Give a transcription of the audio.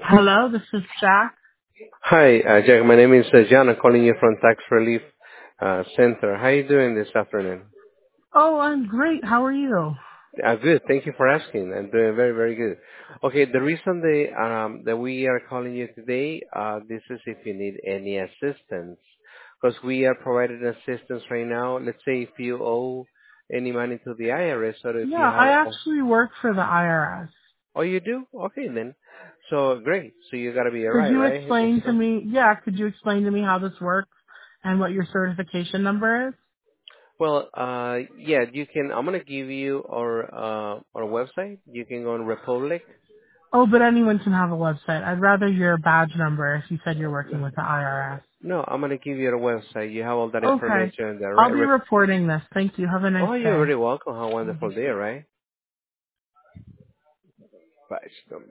Hello, this is Jack. Hi, Jack. My name is John. I'm calling you from Tax Relief Center. How are you doing this afternoon? Oh, I'm great. How are you? Good. Thank you for asking. I'm doing very, very good. Okay, the reason that we are calling you today, this is if you need any assistance, because we are providing assistance right now. Let's say if you owe any money to the IRS, or if you Yeah, have, I actually work for the IRS. oh, you do? Okay, then. So great. So you gotta be Could alright, you right? explain to me, could you explain to me how this works and what your certification number is? Well, yeah, you can. I'm gonna give you our website. You can go on Republic. Oh, but anyone can have a website. I'd rather your badge number if you said you're working with the IRS. No, I'm gonna give you the website. You have all that Okay. information there, I'll right? be reporting this. Thank you. Have a nice Oh, you're day. very welcome. How Mhm. wonderful day, right? Bye.